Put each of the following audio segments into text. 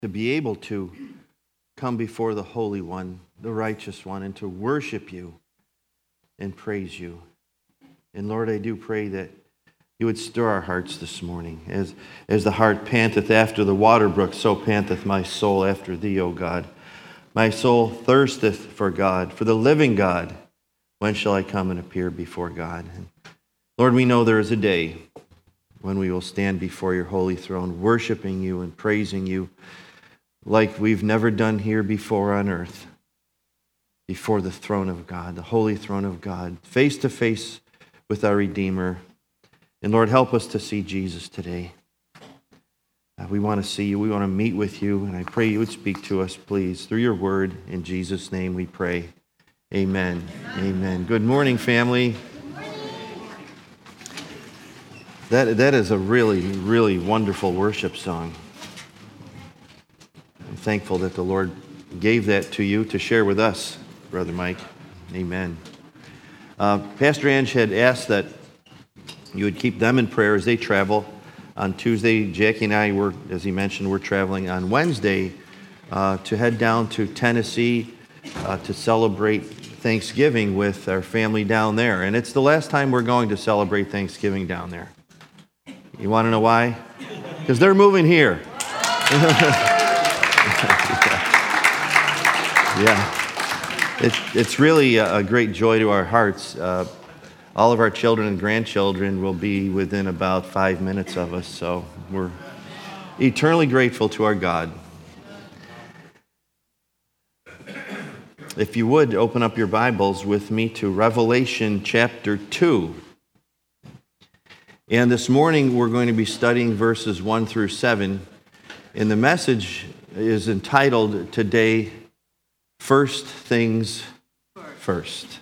to be able to come before the Holy One, the Righteous One, and to worship you and praise you. And Lord, I do pray that you would stir our hearts this morning. As the heart panteth after the water brook, so panteth my soul after thee, O God. My soul thirsteth for God, for the living God. When shall I come and appear before God? And Lord, we know there is a day when we will stand before your holy throne, worshiping you and praising you like we've never done here before on earth, before the throne of God, the holy throne of God, face to face with our Redeemer. And Lord, help us to see Jesus today. We want to see you. We want to meet with you. And I pray you would speak to us, please, through your word. In Jesus' name we pray. Amen. Amen. Good morning, family. That is a really, really wonderful worship song. I'm thankful that the Lord gave that to you to share with us, Brother Mike. Amen. Pastor Ange had asked that you would keep them in prayer as they travel. On Tuesday, Jackie and I were, as he mentioned, we're traveling on Wednesday to head down to Tennessee to celebrate Thanksgiving with our family down there. And it's the last time we're going to celebrate Thanksgiving down there. You want to know why? Because they're moving here. Yeah. It's really a great joy to our hearts. All of our children and grandchildren will be within about 5 minutes of us, so we're eternally grateful to our God. If you would, open up your Bibles with me to Revelation chapter 2. And this morning we're going to be studying verses 1 through 7, and the message is entitled today, First Things First.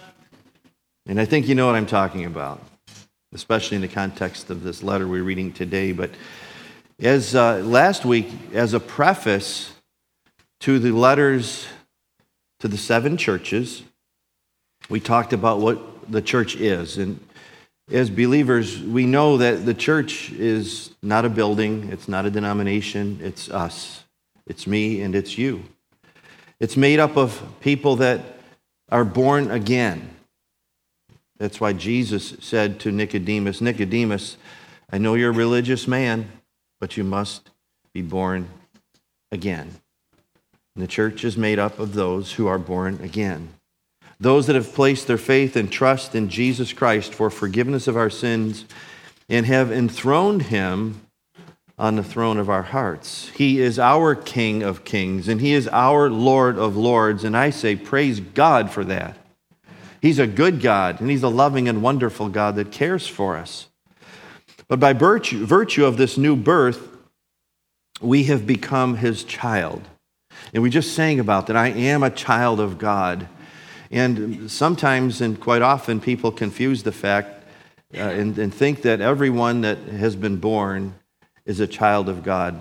And I think you know what I'm talking about, especially in the context of this letter we're reading today. But as last week, as a preface to the letters to the 7 churches, we talked about what the church is. And as believers, we know that the church is not a building, it's not a denomination, it's us. It's me and it's you. It's made up of people that are born again. That's why Jesus said to Nicodemus, Nicodemus, I know you're a religious man, but you must be born again. And the church is made up of those who are born again. Those that have placed their faith and trust in Jesus Christ for forgiveness of our sins and have enthroned him on the throne of our hearts. He is our King of kings, and he is our Lord of lords, and I say praise God for that. He's a good God, and he's a loving and wonderful God that cares for us. But by virtue of this new birth, we have become his child. And we just sang about that. I am a child of God. And sometimes, and quite often, people confuse the fact and think that everyone that has been born is a child of God.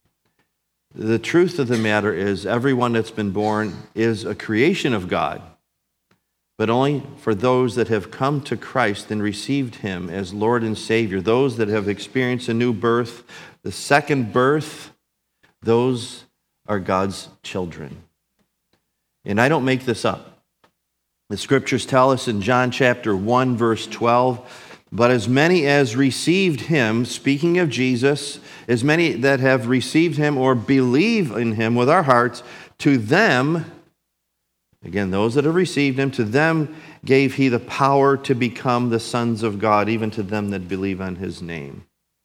The truth of the matter is everyone that's been born is a creation of God, but only for those that have come to Christ and received him as Lord and Savior, those that have experienced a new birth, the second birth, those are God's children. And I don't make this up. The scriptures tell us in John chapter 1, verse 12, but as many as received him, speaking of Jesus, as many that have received him or believe in him with our hearts, to them, again, those that have received him, to them gave he the power to become the sons of God, even to them that believe on his name.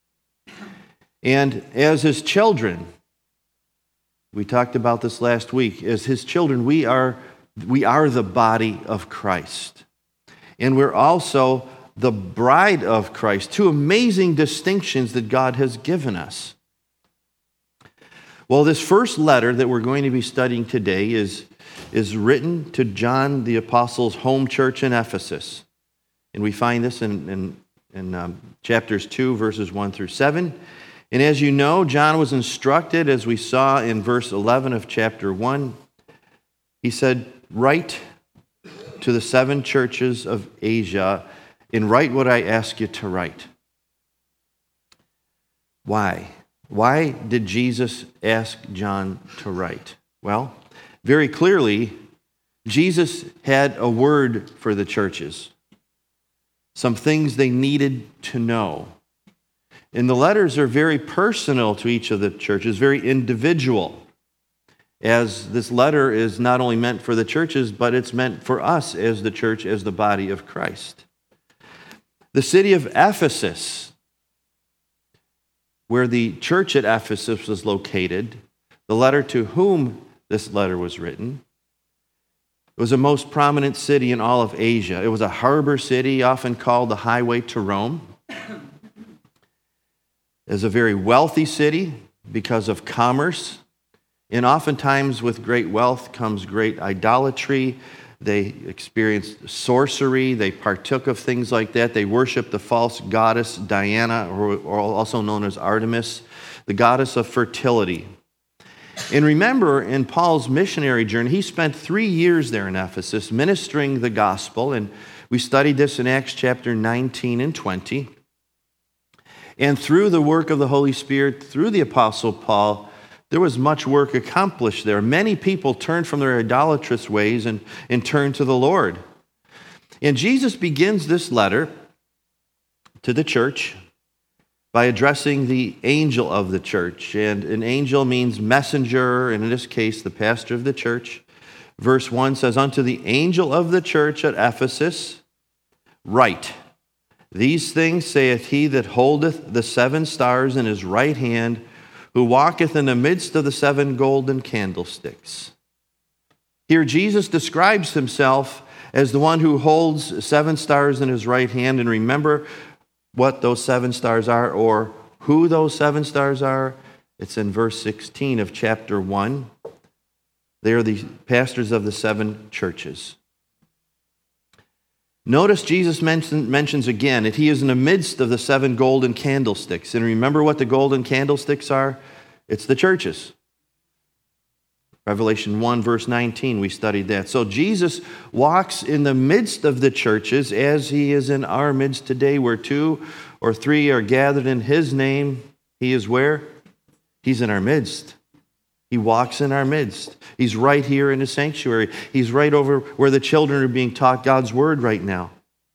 And as his children, we talked about this last week, as his children, we are the body of Christ. And we're also the bride of Christ. Two amazing distinctions that God has given us. Well, this first letter that we're going to be studying today is written to John the Apostle's home church in Ephesus. And we find this in chapters 2, verses 1 through 7. And as you know, John was instructed, as we saw in verse 11 of chapter 1, he said, write to the 7 churches of Asia and write what I ask you to write. Why? Why did Jesus ask John to write? Well, very clearly, Jesus had a word for the churches, some things they needed to know. And the letters are very personal to each of the churches, very individual, as this letter is not only meant for the churches, but it's meant for us as the church, as the body of Christ. The city of Ephesus, where the church at Ephesus was located, the letter to whom this letter was written, it was a most prominent city in all of Asia. It was a harbor city, often called the highway to Rome. It was a very wealthy city because of commerce. And oftentimes with great wealth comes great idolatry. They experienced sorcery. They partook of things like that. They worshiped the false goddess Diana, or also known as Artemis, the goddess of fertility. And remember, in Paul's missionary journey, he spent 3 years there in Ephesus ministering the gospel. And we studied this in Acts chapter 19 and 20. And through the work of the Holy Spirit, through the Apostle Paul, there was much work accomplished there. Many people turned from their idolatrous ways and turned to the Lord. And Jesus begins this letter to the church by addressing the angel of the church. And an angel means messenger, and in this case, the pastor of the church. Verse 1 says, "Unto the angel of the church at Ephesus, write, These things saith he that holdeth the 7 stars in his right hand, who walketh in the midst of the 7 golden candlesticks." Here Jesus describes himself as the one who holds 7 stars in his right hand. And remember what those 7 stars are, or who those 7 stars are. It's in verse 16 of chapter 1. They are the pastors of the 7 churches. Notice Jesus mentions again that he is in the midst of the 7 golden candlesticks. And remember what the golden candlesticks are? It's the churches. Revelation 1, verse 19, we studied that. So Jesus walks in the midst of the churches as he is in our midst today, where 2 or 3 are gathered in his name. He is where? He's in our midst. He walks in our midst. He's right here in the sanctuary. He's right over where the children are being taught God's word right now.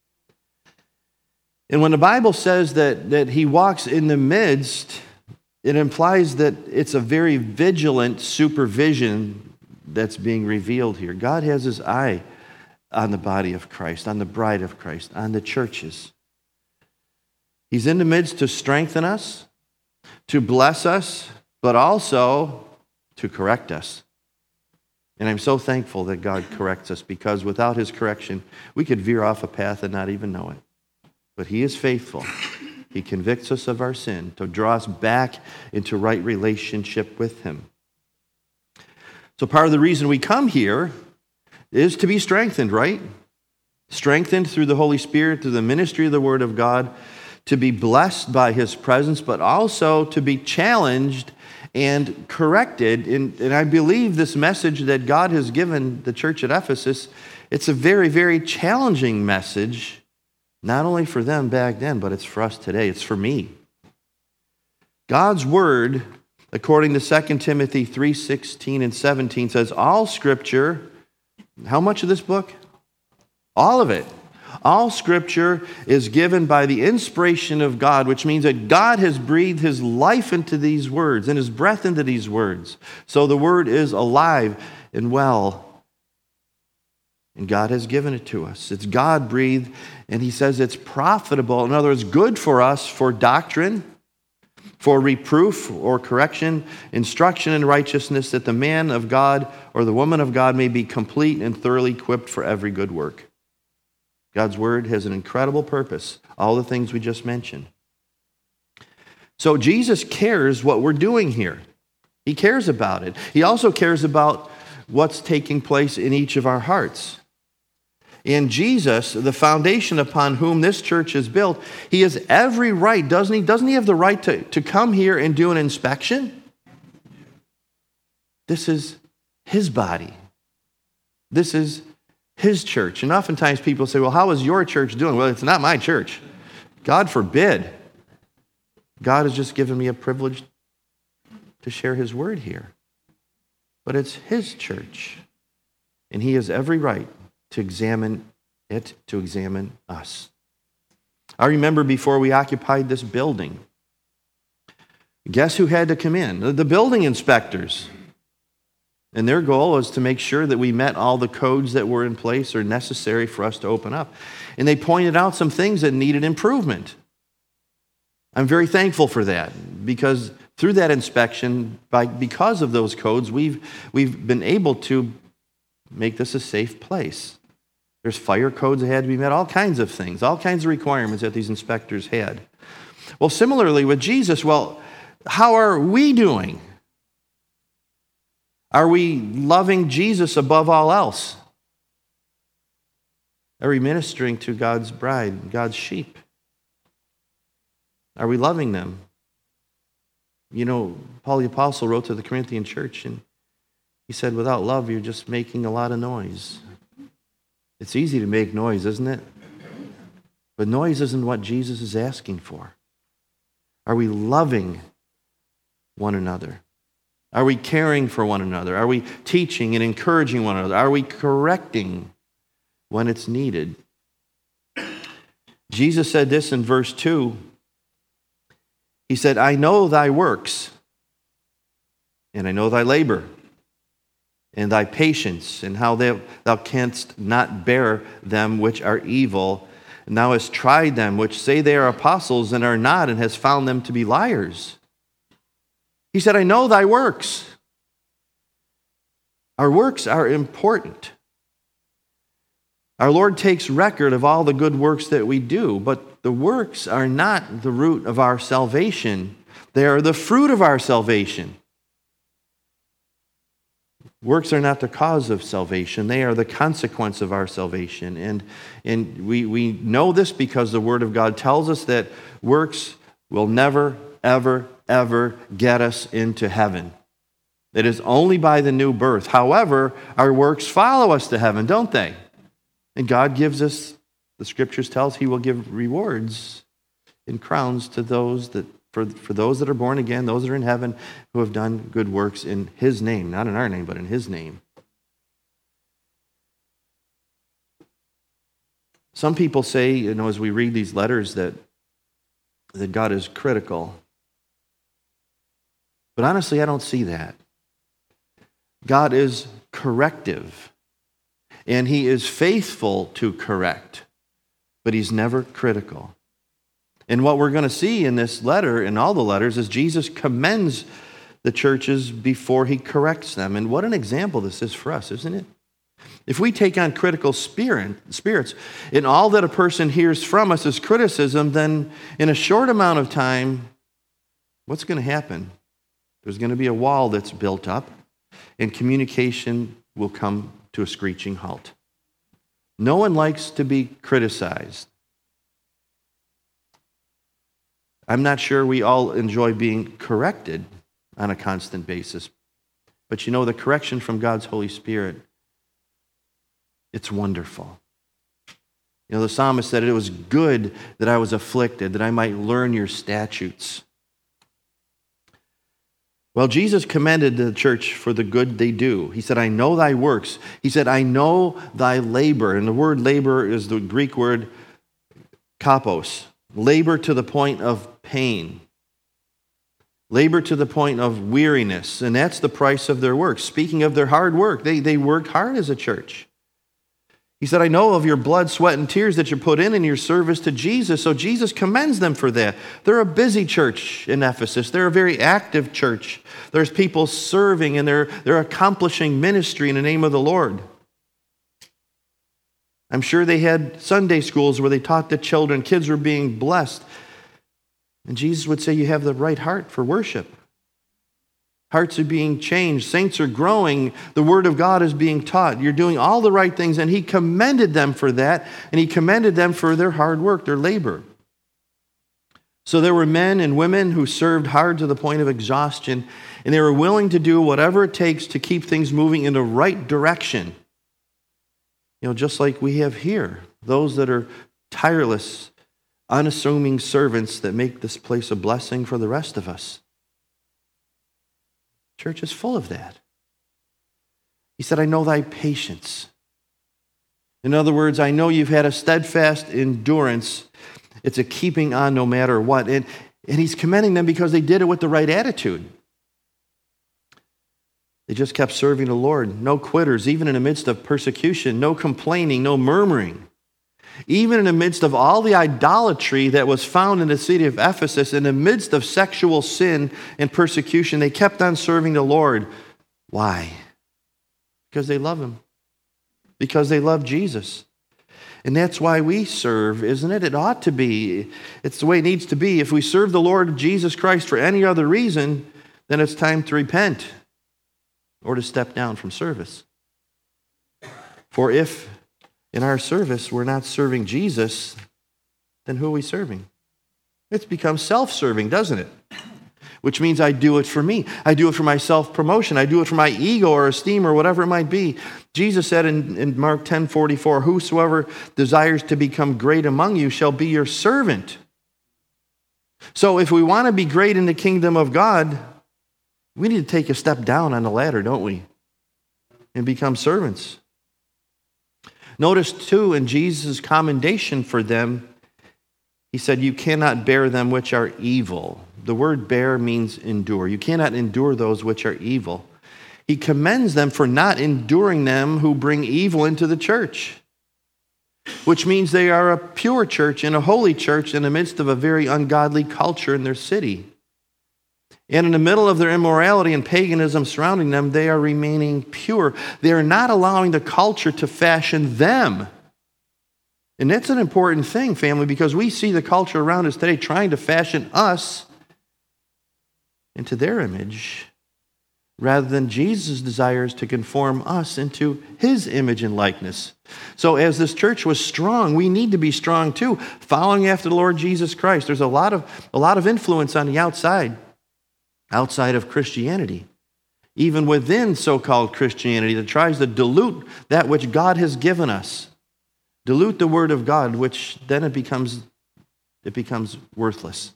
And when the Bible says that he walks in the midst, it implies that it's a very vigilant supervision that's being revealed here. God has his eye on the body of Christ, on the bride of Christ, on the churches. He's in the midst to strengthen us, to bless us, but also to correct us. And I'm so thankful that God corrects us, because without his correction, we could veer off a path and not even know it. But he is faithful. He convicts us of our sin to draw us back into right relationship with him. So part of the reason we come here is to be strengthened, right? Strengthened through the Holy Spirit, through the ministry of the Word of God, to be blessed by his presence, but also to be challenged and corrected. And I believe this message that God has given the church at Ephesus, it's a very, very challenging message, not only for them back then, but it's for us today. It's for me. God's word, according to 2 Timothy 3:16 and 17, says all Scripture, how much of this book? All of it. All Scripture is given by the inspiration of God, which means that God has breathed his life into these words and his breath into these words. So the word is alive and well. And God has given it to us. It's God-breathed, and he says it's profitable. In other words, good for us for doctrine, for reproof or correction, instruction in righteousness, that the man of God or the woman of God may be complete and thoroughly equipped for every good work. God's word has an incredible purpose, all the things we just mentioned. So Jesus cares what we're doing here. He cares about it. He also cares about what's taking place in each of our hearts. In Jesus, the foundation upon whom this church is built, he has every right, doesn't he? Doesn't he have the right to come here and do an inspection? This is his body. This is his church. And oftentimes people say, well, how is your church doing? Well, it's not my church. God forbid. God has just given me a privilege to share his word here. But it's his church, and he has every right to examine it, to examine us. I remember before we occupied this building, guess who had to come in? The building inspectors. And their goal was to make sure that we met all the codes that were in place or necessary for us to open up. And they pointed out some things that needed improvement. I'm very thankful for that, because through that inspection, because of those codes, we've been able to make this a safe place. There's fire codes that had to be met, all kinds of things, all kinds of requirements that these inspectors had. Well, similarly with Jesus, how are we doing? Are we loving Jesus above all else? Are we ministering to God's bride, God's sheep? Are we loving them? You know, Paul the Apostle wrote to the Corinthian church, and he said, without love, you're just making a lot of noise. It's easy to make noise, isn't it? But noise isn't what Jesus is asking for. Are we loving one another? Are we caring for one another? Are we teaching and encouraging one another? Are we correcting when it's needed? Jesus said this in verse 2. He said, I know thy works, and I know thy labor, and thy patience, and how thou canst not bear them which are evil, and thou hast tried them which say they are apostles and are not, and hast found them to be liars. He said, I know thy works. Our works are important. Our Lord takes record of all the good works that we do, but the works are not the root of our salvation. They are the fruit of our salvation. Works are not the cause of salvation. They are the consequence of our salvation. And we know this because the Word of God tells us that works will never, ever get us into heaven. It is only by the new birth. However, our works follow us to heaven, don't they? And God gives us, the Scriptures tell us, He will give rewards and crowns to those that, for those that are born again, those that are in heaven, who have done good works in His name, not in our name, but in His name. Some people say, as we read these letters, that God is critical. But honestly, I don't see that. God is corrective, and He is faithful to correct, but He's never critical. And what we're going to see in this letter, in all the letters, is Jesus commends the churches before He corrects them. And what an example this is for us, isn't it? If we take on critical spirits, and all that a person hears from us is criticism, then in a short amount of time, what's going to happen? There's going to be a wall that's built up, and communication will come to a screeching halt. No one likes to be criticized. I'm not sure we all enjoy being corrected on a constant basis. But the correction from God's Holy Spirit, it's wonderful. The psalmist said, it was good that I was afflicted, that I might learn your statutes. Well, Jesus commended the church for the good they do. He said, I know thy works. He said, I know thy labor. And the word labor is the Greek word kapos. Labor to the point of pain. Labor to the point of weariness. And that's the price of their work. Speaking of their hard work, they worked hard as a church. He said, I know of your blood, sweat, and tears that you put in your service to Jesus. So Jesus commends them for that. They're a busy church in Ephesus. They're a very active church. There's people serving, and they're accomplishing ministry in the name of the Lord. I'm sure they had Sunday schools where they taught the children. Kids were being blessed. And Jesus would say, you have the right heart for worship. Hearts are being changed. Saints are growing. The Word of God is being taught. You're doing all the right things. And He commended them for that. And He commended them for their hard work, their labor. So there were men and women who served hard to the point of exhaustion. And they were willing to do whatever it takes to keep things moving in the right direction. Just like we have here. Those that are tireless, unassuming servants that make this place a blessing for the rest of us. Church is full of that. He said, I know thy patience. In other words, I know you've had a steadfast endurance. It's a keeping on no matter what. And he's commending them because they did it with the right attitude. They just kept serving the Lord. No quitters, even in the midst of persecution. No complaining, no murmuring. Even in the midst of all the idolatry that was found in the city of Ephesus, in the midst of sexual sin and persecution, they kept on serving the Lord. Why? Because they love him. Because they love Jesus. And that's why we serve, isn't it? It ought to be. It's the way it needs to be. If we serve the Lord Jesus Christ for any other reason, then it's time to repent or to step down from service. For if in our service we're not serving Jesus, then who are we serving? It's become self-serving, doesn't it? Which means I do it for me. I do it for my self-promotion. I do it for my ego or esteem or whatever it might be. Jesus said in Mark 10:44, whosoever desires to become great among you shall be your servant. So if we want to be great in the kingdom of God, we need to take a step down on the ladder, don't we? And become servants. Notice, too, in Jesus' commendation for them, he said, you cannot bear them which are evil. The word bear means endure. You cannot endure those which are evil. He commends them for not enduring them who bring evil into the church, which means they are a pure church and a holy church in the midst of a very ungodly culture in their city. And in the middle of their immorality and paganism surrounding them, they are remaining pure. They are not allowing the culture to fashion them. And that's an important thing, family, because we see the culture around us today trying to fashion us into their image, rather than Jesus' desires to conform us into his image and likeness. So as this church was strong, we need to be strong too, following after the Lord Jesus Christ. There's a lot of influence on the outside of Christianity, even within so-called Christianity, that tries to dilute that which God has given us. Dilute the word of God, which then it becomes worthless.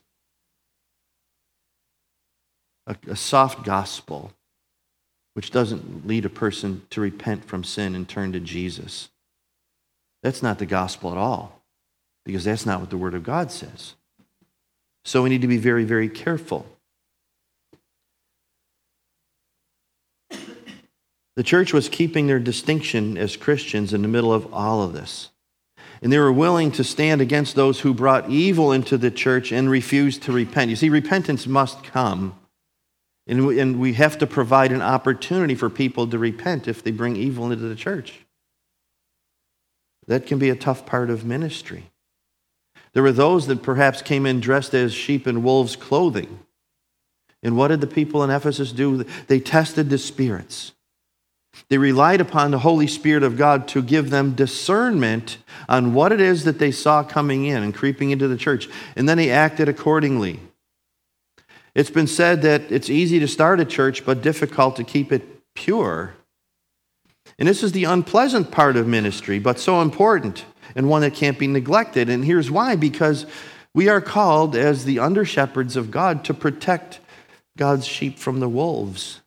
A soft gospel, which doesn't lead a person to repent from sin and turn to Jesus. That's not the gospel at all, because that's not what the word of God says. So we need to be very, very careful. The church was keeping their distinction as Christians in the middle of all of this. And they were willing to stand against those who brought evil into the church and refused to repent. You see, repentance must come. And we have to provide an opportunity for people to repent if they bring evil into the church. That can be a tough part of ministry. There were those that perhaps came in dressed as sheep in wolves' clothing. And what did the people in Ephesus do? They tested the spirits. They relied upon the Holy Spirit of God to give them discernment on what it is that they saw coming in and creeping into the church. And then they acted accordingly. It's been said that it's easy to start a church, but difficult to keep it pure. And this is the unpleasant part of ministry, but so important, and one that can't be neglected. And here's why: because we are called as the under-shepherds of God to protect God's sheep from the wolves.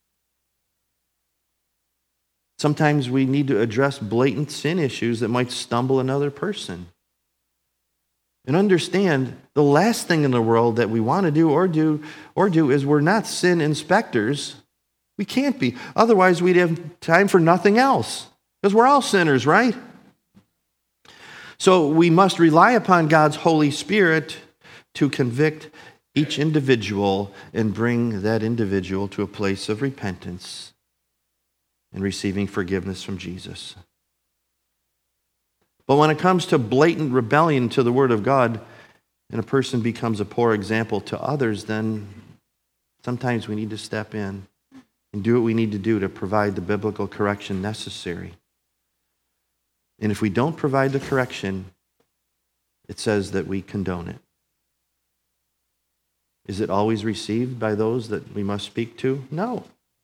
Sometimes we need to address blatant sin issues that might stumble another person. And understand, the last thing in the world that we want to do is we're not sin inspectors. We can't be. Otherwise, we'd have time for nothing else. Because we're all sinners, right? So we must rely upon God's Holy Spirit to convict each individual and bring that individual to a place of repentance and receiving forgiveness from Jesus. But when it comes to blatant rebellion to the Word of God, and a person becomes a poor example to others, then sometimes we need to step in and do what we need to do to provide the biblical correction necessary. And if we don't provide the correction, it says that we condone it. Is it always received by those that we must speak to? No.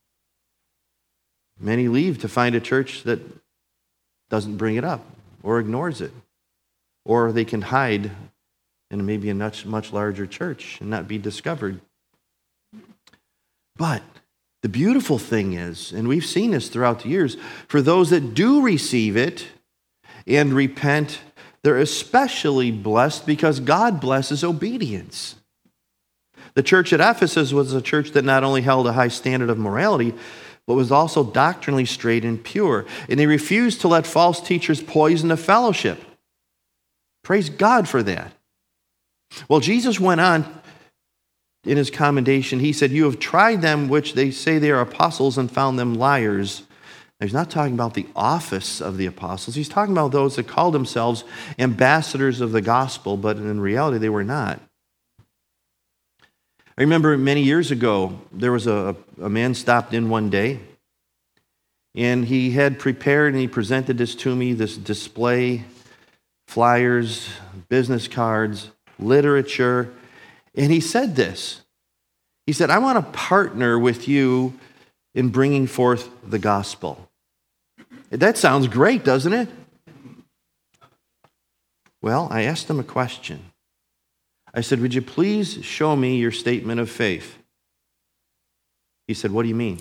Many leave to find a church that doesn't bring it up or ignores it. Or they can hide in maybe a much larger church and not be discovered. But The beautiful thing is, and we've seen this throughout the years, for those that do receive it and repent, they're especially blessed because God blesses obedience. The church at Ephesus was a church that not only held a high standard of morality, but was also doctrinally straight and pure. And they refused to let false teachers poison the fellowship. Praise God for that. Well, Jesus went on in his commendation. He said, "You have tried them which they say they are apostles and found them liars." Now, he's not talking about the office of the apostles. He's talking about those that called themselves ambassadors of the gospel, but in reality they were not. I remember many years ago, there was a man stopped in one day, and he had prepared and he presented this to me, this display, flyers, business cards, literature, and he said this. He said, "I want to partner with you in bringing forth the gospel." That sounds great, doesn't it? Well, I asked him a question. I said, "Would you please show me your statement of faith?" He said, "What do you mean?"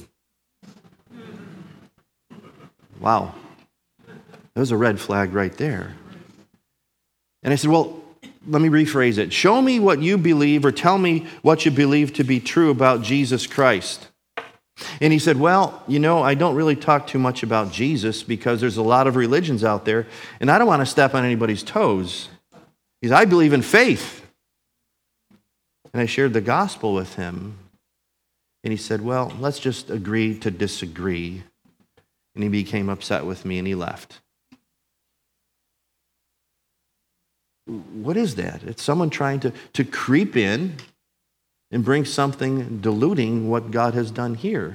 Wow. That was a red flag right there. And I said, "Well, let me rephrase it. Show me what you believe, or tell me what you believe to be true about Jesus Christ." And he said, "Well, I don't really talk too much about Jesus because there's a lot of religions out there, and I don't want to step on anybody's toes." He said, "I believe in faith." And I shared the gospel with him. And he said, "Well, let's just agree to disagree." And he became upset with me and he left. What is that? It's someone trying to creep in and bring something diluting what God has done here.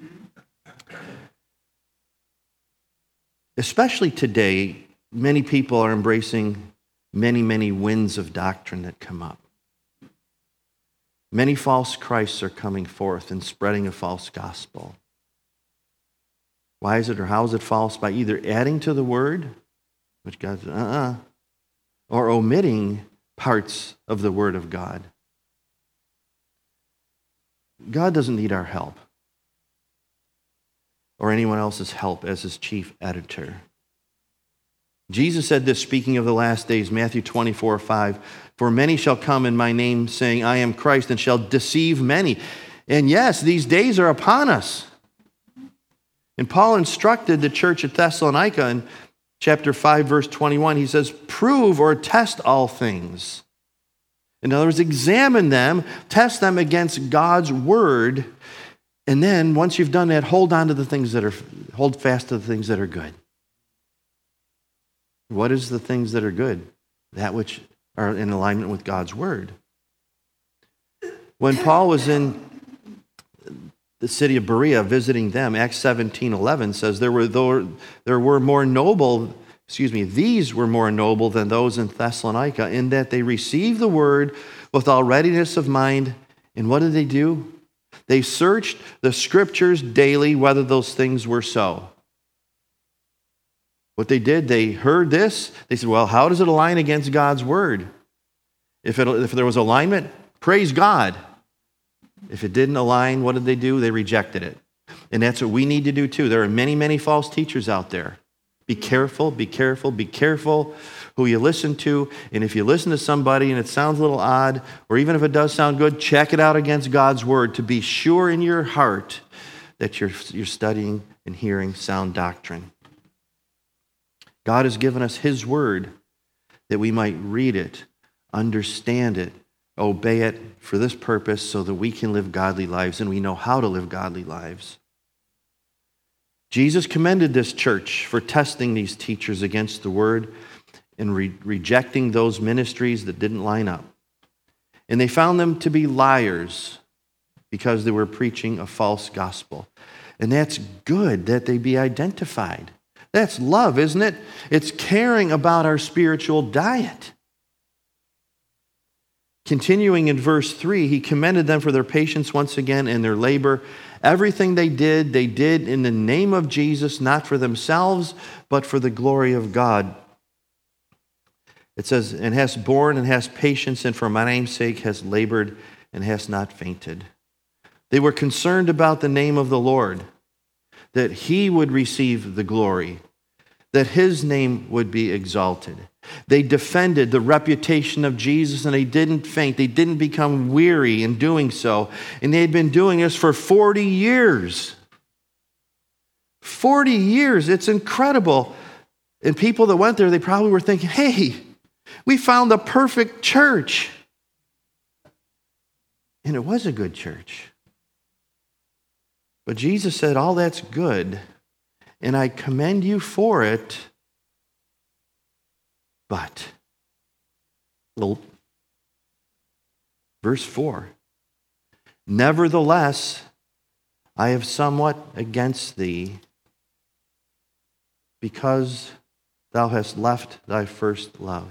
Especially today, many people are embracing many, many winds of doctrine that come up. Many false Christs are coming forth and spreading a false gospel. Why is it, or how is it false? By either adding to the word, which God says, or omitting parts of the word of God. God doesn't need our help or anyone else's help as his chief editor. Jesus said this, speaking of the last days, Matthew 24:5, "For many shall come in my name, saying, I am Christ, and shall deceive many." And yes, these days are upon us. And Paul instructed the church at Thessalonica in chapter 5, verse 21. He says, "Prove or test all things." In other words, examine them, test them against God's word, and then once you've done that, hold fast to the things that are good. What is the things that are good? That which are in alignment with God's word. When Paul was in the city of Berea visiting them, Acts 17:11 says these were more noble than those in Thessalonica, in that they received the word with all readiness of mind. And what did they do? They searched the scriptures daily whether those things were so. What they did, they heard this. They said, well, how does it align against God's word? If there was alignment, praise God. If it didn't align, what did they do? They rejected it. And that's what we need to do too. There are many, many false teachers out there. Be careful, be careful, be careful who you listen to. And if you listen to somebody and it sounds a little odd, or even if it does sound good, check it out against God's word to be sure in your heart that you're studying and hearing sound doctrine. God has given us his word that we might read it, understand it, obey it for this purpose so that we can live godly lives, and we know how to live godly lives. Jesus commended this church for testing these teachers against the word and rejecting those ministries that didn't line up. And they found them to be liars because they were preaching a false gospel. And that's good that they be identified. That's love, isn't it? It's caring about our spiritual diet. Continuing in verse 3, he commended them for their patience once again and their labor. Everything they did in the name of Jesus, not for themselves, but for the glory of God. It says, and has borne and has patience, and for my name's sake has labored and has not fainted. They were concerned about the name of the Lord, that he would receive the glory, that his name would be exalted. They defended the reputation of Jesus, and they didn't faint. They didn't become weary in doing so. And they had been doing this for 40 years. 40 years. It's incredible. And people that went there, they probably were thinking, hey, we found the perfect church. And it was a good church. But Jesus said, all that's good, and I commend you for it, but, well, verse 4, nevertheless, I have somewhat against thee, because thou hast left thy first love.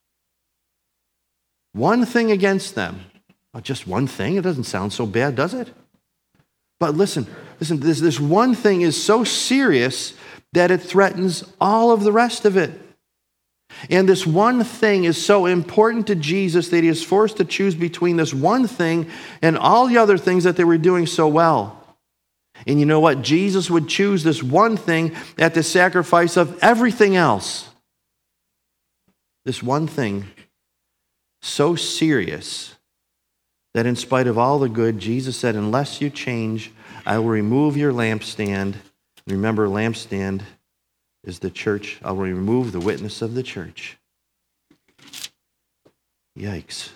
One thing against them. Oh, just one thing? It doesn't sound so bad, does it? But listen, this one thing is so serious that it threatens all of the rest of it. And this one thing is so important to Jesus that he is forced to choose between this one thing and all the other things that they were doing so well. And you know what? Jesus would choose this one thing at the sacrifice of everything else. This one thing, so serious that in spite of all the good, Jesus said, unless you change, I will remove your lampstand. Remember, lampstand is the church. I will remove the witness of the church. Yikes.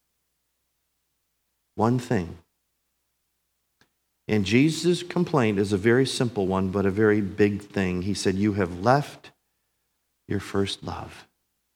One thing. And Jesus' complaint is a very simple one, but a very big thing. He said, you have left your first love.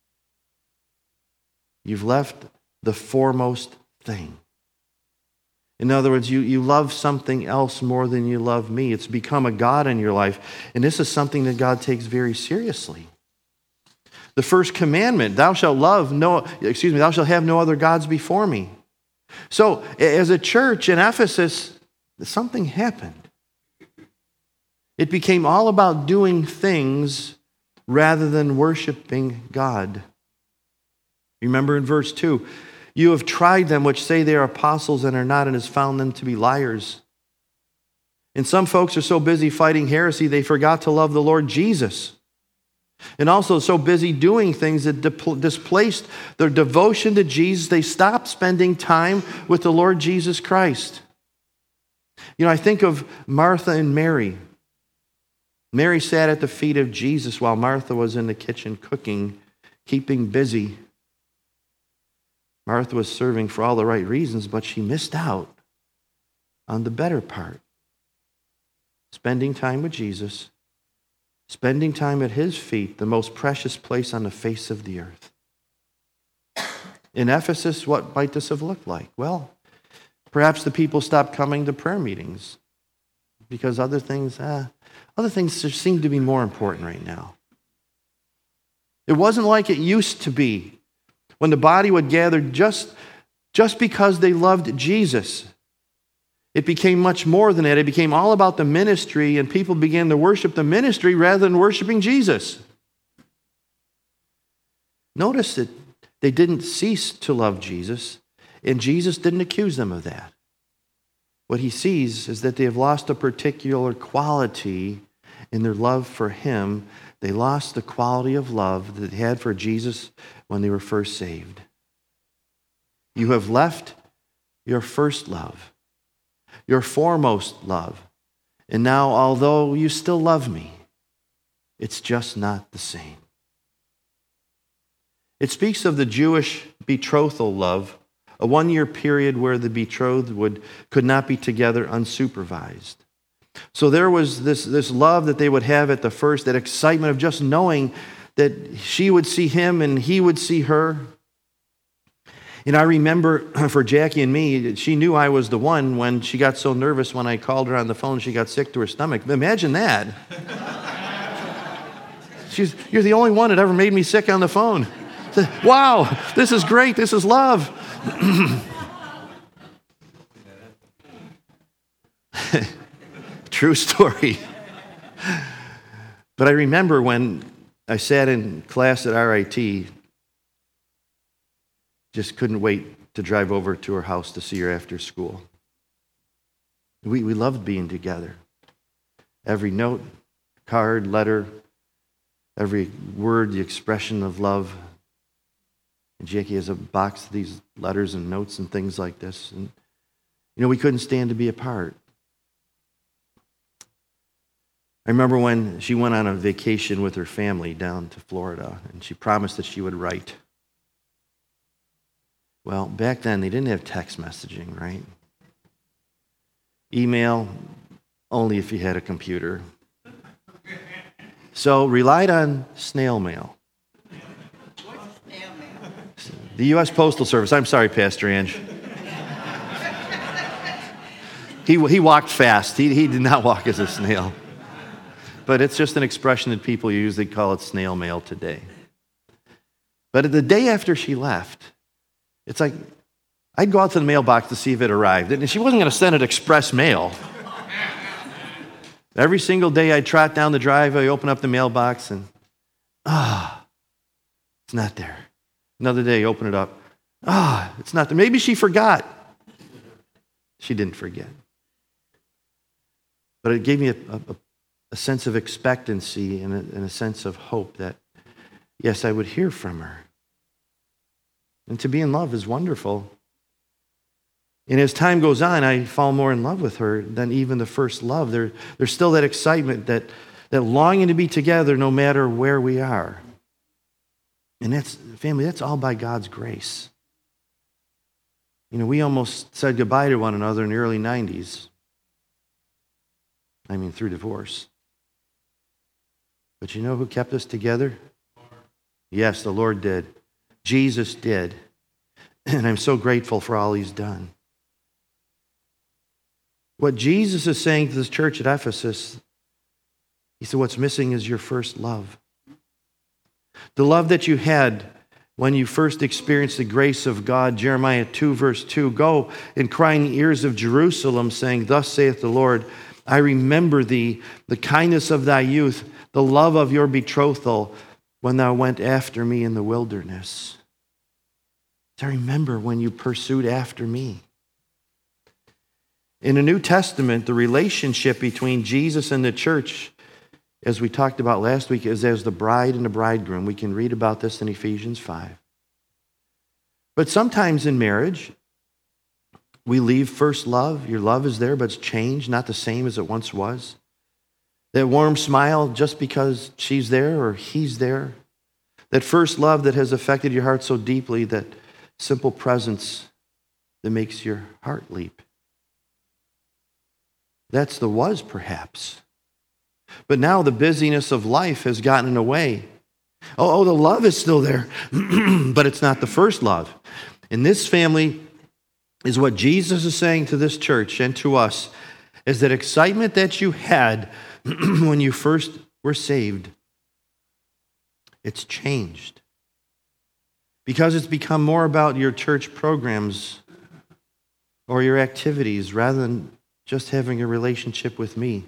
You've left the foremost thing. In other words, you love something else more than you love me. It's become a god in your life. And this is something that God takes very seriously. The first commandment, thou shalt have no other gods before me. So as a church in Ephesus, something happened. It became all about doing things rather than worshiping God. Remember in verse 2, you have tried them which say they are apostles and are not, and has found them to be liars. And some folks are so busy fighting heresy, they forgot to love the Lord Jesus. And also so busy doing things that displaced their devotion to Jesus, they stopped spending time with the Lord Jesus Christ. You know, I think of Martha and Mary. Mary sat at the feet of Jesus while Martha was in the kitchen cooking, keeping busy. Martha was serving for all the right reasons, but she missed out on the better part. Spending time with Jesus, spending time at his feet, the most precious place on the face of the earth. In Ephesus, what might this have looked like? Well, perhaps the people stopped coming to prayer meetings because other things seem to be more important right now. It wasn't like it used to be when the body would gather just because they loved Jesus. It became much more than that. It became all about the ministry, and people began to worship the ministry rather than worshiping Jesus. Notice that they didn't cease to love Jesus, and Jesus didn't accuse them of that. What he sees is that they have lost a particular quality in their love for him. They lost the quality of love that they had for Jesus when they were first saved. You have left your first love, your foremost love. And now, although you still love me, it's just not the same. It speaks of the Jewish betrothal love, a one-year period where the betrothed could not be together unsupervised. So there was this love that they would have at the first, that excitement of just knowing that she would see him and he would see her. And I remember for Jackie and me, she knew I was the one when she got so nervous when I called her on the phone, she got sick to her stomach. Imagine that. You're the only one that ever made me sick on the phone. Wow, this is great. This is love. True story. But I remember when I sat in class at RIT, just couldn't wait to drive over to her house to see her after school. We loved being together. Every note, card, letter, every word, the expression of love. And Jackie has a box of these letters and notes and things like this. And, we couldn't stand to be apart. I remember when she went on a vacation with her family down to Florida, and she promised that she would write. Well, back then, they didn't have text messaging, right? Email, only if you had a computer. So relied on snail mail. The U.S. Postal Service. I'm sorry, Pastor Ange. He walked fast. He did not walk as a snail. But it's just an expression that people use. They call it snail mail today. But the day after she left, it's like I'd go out to the mailbox to see if it arrived. And she wasn't going to send it express mail. Every single day I'd trot down the driveway, open up the mailbox, and it's not there. Another day, open it up. It's not there. Maybe she forgot. She didn't forget. But it gave me a sense of expectancy and a sense of hope that, yes, I would hear from her. And to be in love is wonderful. And as time goes on, I fall more in love with her than even the first love. There's still that excitement, that longing to be together no matter where we are. And that's all by God's grace. We almost said goodbye to one another in the early 90s. Through divorce. But you know who kept us together? Yes, the Lord did. Jesus did. And I'm so grateful for all he's done. What Jesus is saying to this church at Ephesus, he said, what's missing is your first love. The love that you had when you first experienced the grace of God. Jeremiah 2, verse 2, go and cry in the ears of Jerusalem, saying, thus saith the Lord, I remember thee, the kindness of thy youth, the love of your betrothal, when thou went after me in the wilderness. I remember when you pursued after me. In the New Testament, the relationship between Jesus and the church, as we talked about last week, is as the bride and the bridegroom. We can read about this in Ephesians 5. But sometimes in marriage, we leave first love. Your love is there, but it's changed, not the same as it once was. That warm smile just because she's there or he's there. That first love that has affected your heart so deeply, that simple presence that makes your heart leap. That's the was, perhaps. But now the busyness of life has gotten in the way. The love is still there, but it's not the first love. In this family, is what Jesus is saying to this church and to us, is that excitement that you had when you first were saved, it's changed. Because it's become more about your church programs or your activities rather than just having a relationship with me.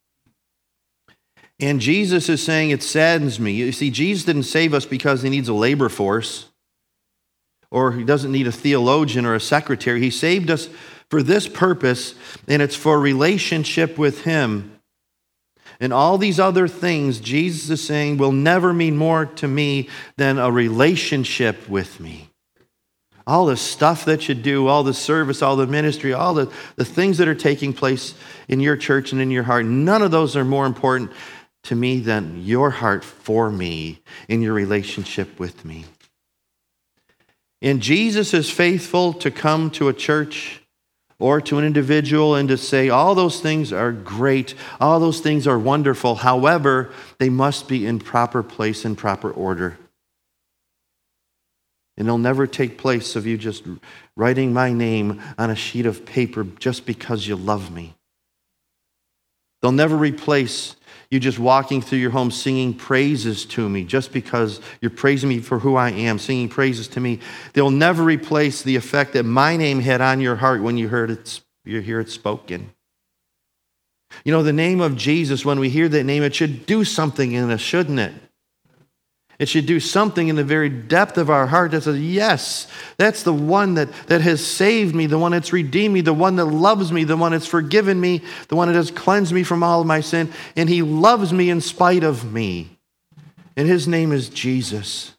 And Jesus is saying, it saddens me. You see, Jesus didn't save us because he needs a labor force, or he doesn't need a theologian or a secretary. He saved us for this purpose, and it's for relationship with him. And all these other things, Jesus is saying, will never mean more to me than a relationship with me. All the stuff that you do, all the service, all the ministry, all the things that are taking place in your church and in your heart, none of those are more important to me than your heart for me in your relationship with me. And Jesus is faithful to come to a church or to an individual and to say, all those things are great, all those things are wonderful. However, they must be in proper place and proper order. And it'll never take place of you just writing my name on a sheet of paper just because you love me. They'll never replace you just walking through your home singing praises to me just because you're praising me for who I am, singing praises to me. They'll never replace the effect that my name had on your heart when you hear it spoken. The name of Jesus, when we hear that name, it should do something in us, shouldn't it? It should do something in the very depth of our heart that says, yes, that's the one that has saved me, the one that's redeemed me, the one that loves me, the one that's forgiven me, the one that has cleansed me from all of my sin, and he loves me in spite of me. And his name is Jesus.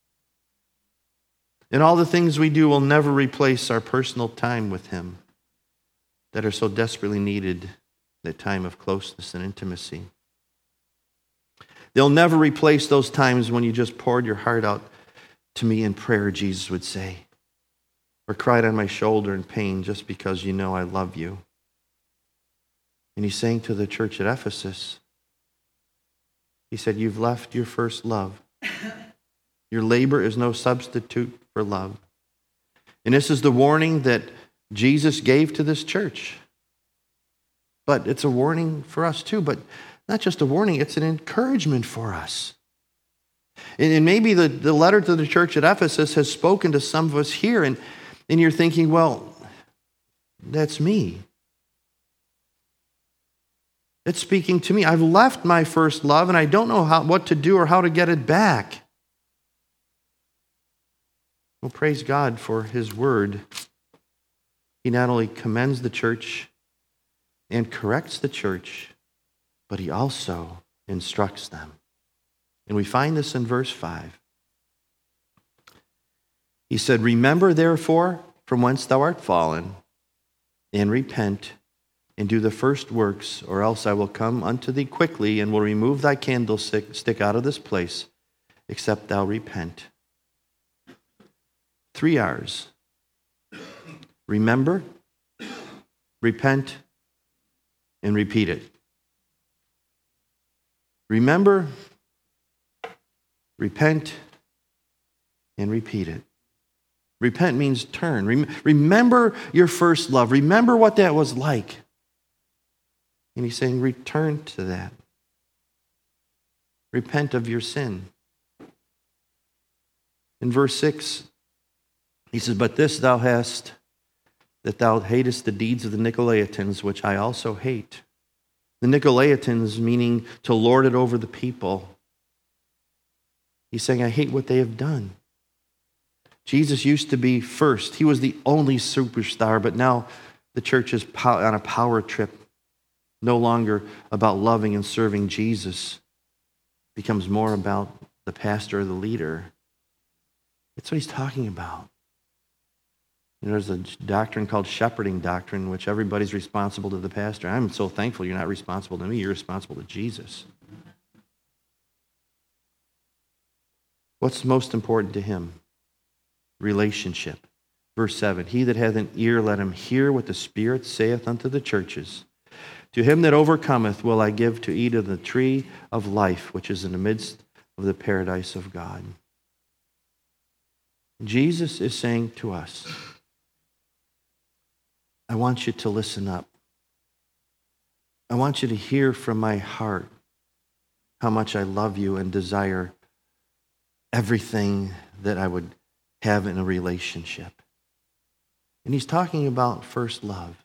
And all the things we do will never replace our personal time with him that are so desperately needed, that time of closeness and intimacy. They'll never replace those times when you just poured your heart out to me in prayer, Jesus would say, or cried on my shoulder in pain just because you know I love you. And he's saying to the church at Ephesus, he said, you've left your first love. Your labor is no substitute for love. And this is the warning that Jesus gave to this church. But it's a warning for us too, but not just a warning, it's an encouragement for us. And maybe the letter to the church at Ephesus has spoken to some of us here, and you're thinking, well, that's me. It's speaking to me. I've left my first love, and I don't know what to do or how to get it back. Well, praise God for his word. He not only commends the church and corrects the church, but he also instructs them. And we find this in verse 5. He said, remember therefore from whence thou art fallen, and repent, and do the first works, or else I will come unto thee quickly, and will remove thy candlestick out of this place, except thou repent. 3 R's. Remember, repent, and repeat it. Remember, repent, and repeat it. Repent means turn. Remember your first love. Remember what that was like. And he's saying, return to that. Repent of your sin. In verse 6, he says, but this thou hast, that thou hatest the deeds of the Nicolaitans, which I also hate. The Nicolaitans, meaning to lord it over the people. He's saying, I hate what they have done. Jesus used to be first. He was the only superstar, but now the church is on a power trip. No longer about loving and serving Jesus. It becomes more about the pastor or the leader. That's what he's talking about. There's a doctrine called shepherding doctrine, which everybody's responsible to the pastor. I'm so thankful you're not responsible to me. You're responsible to Jesus. What's most important to him? Relationship. Verse 7, he that hath an ear, let him hear what the Spirit saith unto the churches. To him that overcometh will I give to eat of the tree of life, which is in the midst of the paradise of God. Jesus is saying to us, I want you to listen up. I want you to hear from my heart how much I love you and desire everything that I would have in a relationship. And he's talking about first love.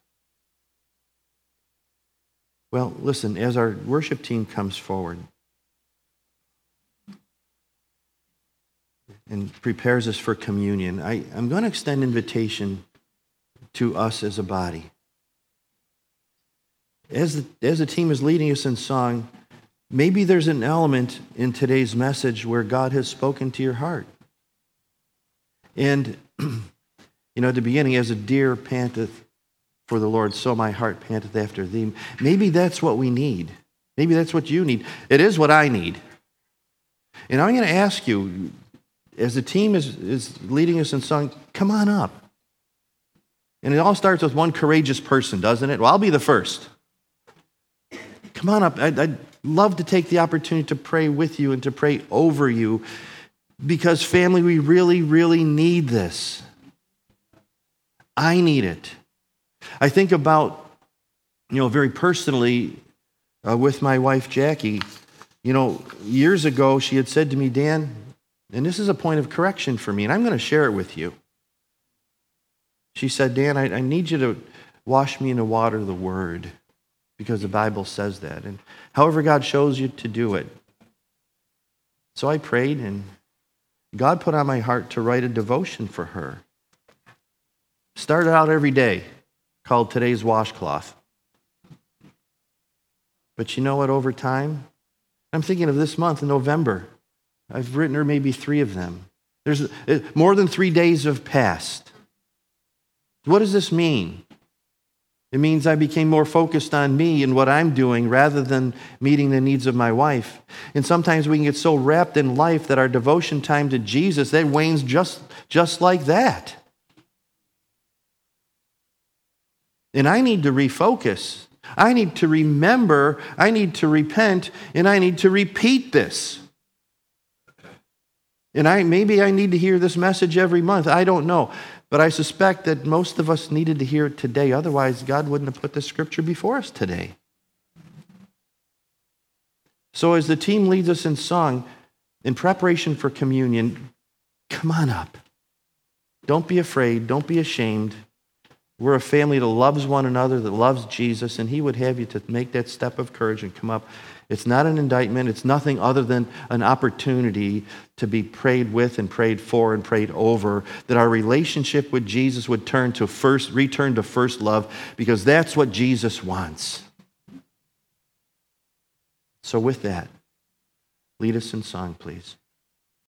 Well, listen, as our worship team comes forward and prepares us for communion, I'm going to extend invitation to us as a body. As the team is leading us in song, maybe there's an element in today's message where God has spoken to your heart. And, at the beginning, as a deer panteth for the Lord, so my heart panteth after thee. Maybe that's what we need. Maybe that's what you need. It is what I need. And I'm going to ask you, as the team is leading us in song, come on up. And it all starts with one courageous person, doesn't it? Well, I'll be the first. Come on up. I'd love to take the opportunity to pray with you and to pray over you, because, family, we really, really need this. I need it. I think about, very personally with my wife, Jackie. Years ago, she had said to me, Dan, and this is a point of correction for me, and I'm going to share it with you. She said, Dan, I need you to wash me in the water of the Word, because the Bible says that. And however God shows you to do it, So I prayed, and God put on my heart to write a devotion for her. Started out every day, called Today's Washcloth. But you know what, over time, I'm thinking of this month in November, I've written her maybe 3 of them. There's more than 3 days have passed. What does this mean? It means I became more focused on me and what I'm doing rather than meeting the needs of my wife. And sometimes we can get so wrapped in life that our devotion time to Jesus, that wanes just like that. And I need to refocus. I need to remember, I need to repent, and I need to repeat this. And maybe I need to hear this message every month. I don't know. But I suspect that most of us needed to hear it today. Otherwise, God wouldn't have put the scripture before us today. So as the team leads us in song, in preparation for communion, come on up. Don't be afraid. Don't be ashamed. We're a family that loves one another, that loves Jesus, and he would have you to make that step of courage and come up. It's not an indictment. It's nothing other than an opportunity to be prayed with and prayed for and prayed over, that our relationship with Jesus would return to first love, because that's what Jesus wants. So with that, lead us in song, please.